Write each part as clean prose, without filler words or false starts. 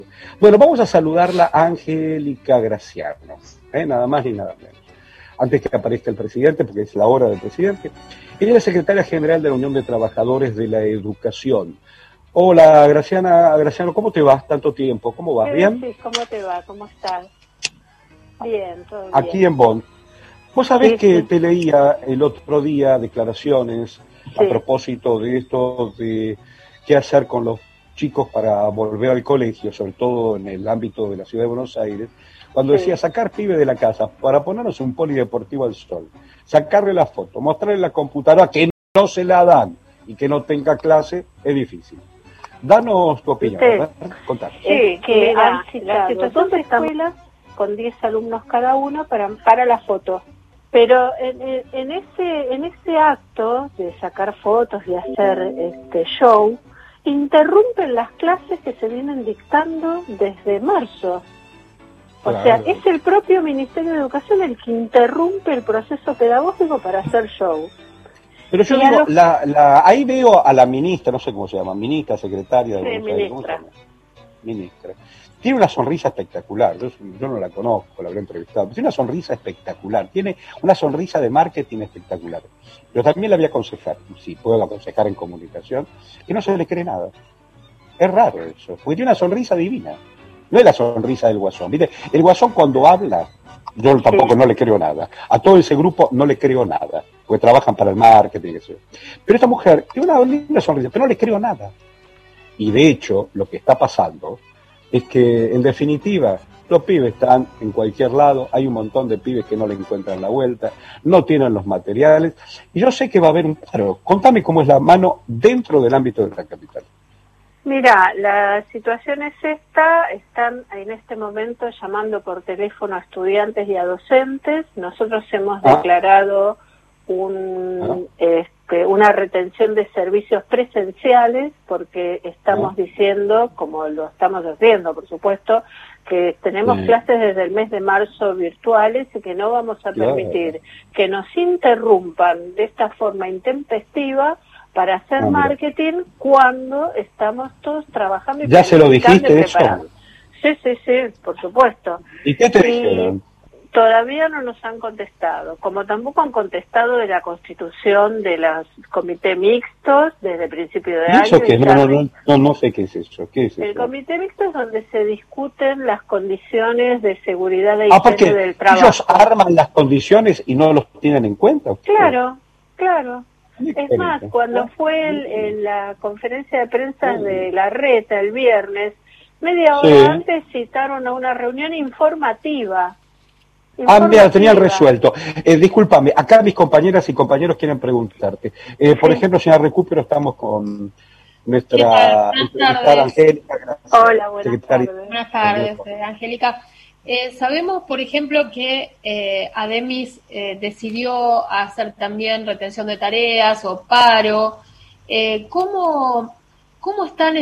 Bueno, vamos a saludarla a Angélica Graciano, nada más ni nada menos. Antes que aparezca el presidente, porque es la hora del presidente. Ella es la secretaria general de la Unión de Trabajadores de la Educación. Hola, Graciano, ¿cómo te vas? Tanto tiempo, ¿cómo vas? ¿Bien? Sí, ¿cómo te va? ¿Cómo estás? Bien, todo bien. Aquí en Bonn. Vos sabés que te leía el otro día declaraciones a propósito de esto de qué hacer con los chicos para volver al colegio, sobre todo en el ámbito de la ciudad de Buenos Aires, cuando decía sacar pibe de la casa para ponernos un polideportivo al sol, sacarle la foto, mostrarle la computadora que no se la dan y que no tenga clase, es difícil. Danos tu opinión, ¿verdad? Contanos. Sí, que han citado dos escuelas con 10 alumnos cada uno para la foto. Pero en ese acto de sacar fotos y hacer show, interrumpen las clases que se vienen dictando desde marzo. O sea, es el propio Ministerio de Educación el que interrumpe el proceso pedagógico para hacer show. Pero yo digo, ahí veo a la ministra, no sé cómo se llama, ministra, secretaria de Buenos Aires, ¿cómo se llama? Ministra. Tiene una sonrisa espectacular, yo no la conozco, la habré entrevistado, pero tiene una sonrisa espectacular, tiene una sonrisa de marketing espectacular. Pero también la voy a aconsejar, si puedo aconsejar en comunicación, que no se le cree nada. Es raro eso, porque tiene una sonrisa divina. No es la sonrisa del Guasón, ¿viste? El Guasón cuando habla, yo tampoco no le creo nada. A todo ese grupo no le creo nada, porque trabajan para el marketing, etc. Pero esta mujer tiene una linda sonrisa, pero no le creo nada. Y de hecho, lo que está pasando es que, en definitiva, los pibes están en cualquier lado, hay un montón de pibes que no le encuentran la vuelta, no tienen los materiales, y yo sé que va a haber un paro. Contame cómo es la mano dentro del ámbito de la capital. Mira, la situación es esta, están en este momento llamando por teléfono a estudiantes y a docentes. Nosotros hemos declarado una retención de servicios presenciales porque estamos diciendo, como lo estamos haciendo por supuesto, que tenemos clases desde el mes de marzo virtuales y que no vamos a permitir que nos interrumpan de esta forma intempestiva para hacer marketing cuando estamos todos trabajando y ¿ya se lo dijiste eso? Sí, por supuesto. ¿Y qué te dijeron? Todavía no nos han contestado, como tampoco han contestado de la constitución de los comités mixtos desde el principio de año. ¿Eso qué? No sé qué es eso. ¿Qué es eso? El comité mixto es donde se discuten las condiciones de seguridad e higiene del trabajo. ¿Ellos arman las condiciones y no los tienen en cuenta? Claro. Es más, cuando fue la conferencia de prensa de la Reta el viernes, media hora antes citaron a una reunión informativa. Mira, tenían resuelto. Discúlpame, acá mis compañeras y compañeros quieren preguntarte. Por ejemplo, señora Recupero, estamos con nuestra Angélica. Hola, buenas tardes. Buenas tardes, Angélica. Sabemos, por ejemplo, que Ademis decidió hacer también retención de tareas o paro. ¿Cómo están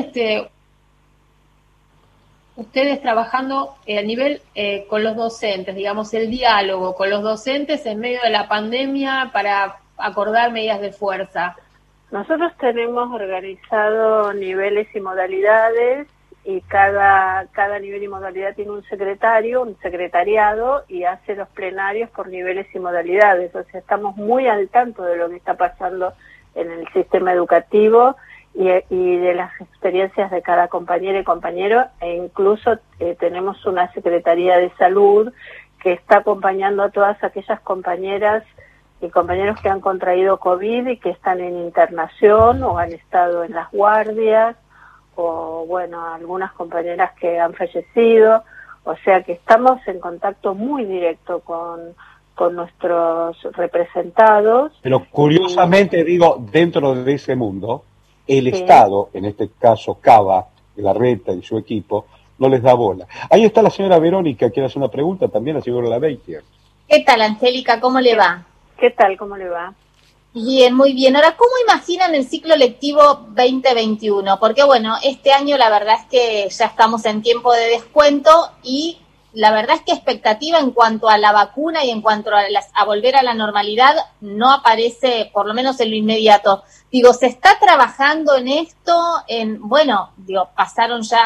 ustedes trabajando a nivel con los docentes, digamos, el diálogo con los docentes en medio de la pandemia para acordar medidas de fuerza? Nosotros tenemos organizado niveles y modalidades y cada nivel y modalidad tiene un secretariado y hace los plenarios por niveles y modalidades. O sea, estamos muy al tanto de lo que está pasando en el sistema educativo y de las experiencias de cada compañera y compañero, e incluso tenemos una Secretaría de Salud que está acompañando a todas aquellas compañeras y compañeros que han contraído COVID y que están en internación o han estado en las guardias, o bueno, algunas compañeras que han fallecido. O sea que estamos en contacto muy directo con nuestros representados. Pero curiosamente, dentro de ese mundo, el Estado, en este caso Cava, la Reta y su equipo, no les da bola. Ahí está la señora Verónica, quiere hacer una pregunta también a la señora Laveitia. ¿Qué tal, Angélica? ¿Cómo le va? ¿Qué tal? ¿Cómo le va? Bien, muy bien. Ahora, ¿cómo imaginan el ciclo lectivo 2021? Porque, bueno, este año la verdad es que ya estamos en tiempo de descuento y la verdad es que expectativa en cuanto a la vacuna y en cuanto a volver a la normalidad no aparece, por lo menos en lo inmediato. ¿Se está trabajando en esto? Pasaron ya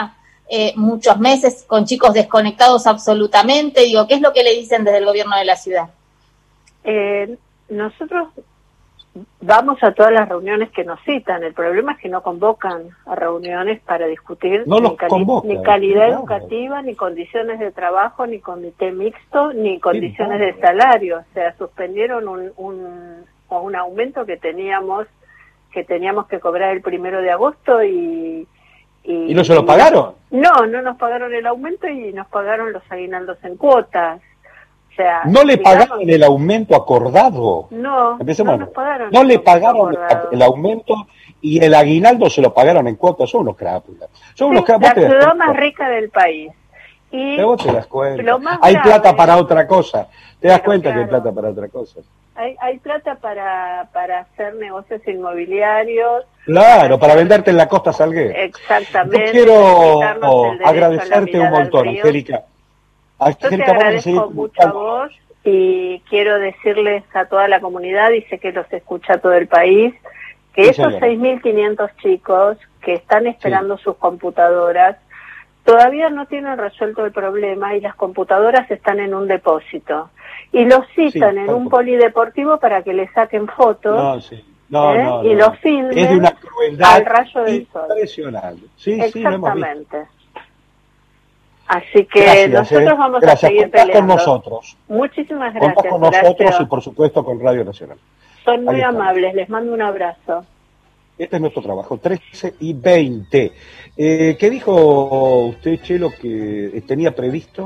muchos meses con chicos desconectados absolutamente. Digo, ¿qué es lo que le dicen desde el gobierno de la ciudad? Nosotros vamos a todas las reuniones que nos citan. El problema es que no convocan a reuniones para discutir ni calidad educativa, ni condiciones de trabajo, ni comité mixto, ni condiciones de salario. O sea, suspendieron un aumento que teníamos que cobrar el 1 de agosto ¿Y no se lo pagaron? No nos pagaron el aumento y nos pagaron los aguinaldos en cuotas. O sea, ¿No le pagaron el aumento acordado? No nos pagaron. No le pagaron el aumento y el aguinaldo se lo pagaron en cuotas. Son unos crápulas. La ciudad más rica del país. Y vos te das cuenta. Hay plata para otra cosa. ¿Te das cuenta que hay plata para otra cosa? Hay plata para hacer negocios inmobiliarios. Claro, para venderte en la Costa Salguero. Exactamente. Yo quiero agradecerte un montón, Angélica. Yo te agradezco mucho a vos y quiero decirles a toda la comunidad, y sé que los escucha todo el país, que esos 6.500 chicos que están esperando sus computadoras todavía no tienen resuelto el problema y las computadoras están en un depósito. Y los citan en un polideportivo para que le saquen fotos y los filmen es de una crueldad al rayo del sol. Impresionante. Exactamente. Así que nosotros vamos a seguir peleando. Con nosotros. Muchísimas gracias. Contás con nosotros y por supuesto con Radio Nacional. Son muy amables, les mando un abrazo. Este es nuestro trabajo, 13:20. ¿Qué dijo usted, Chelo, que tenía previsto?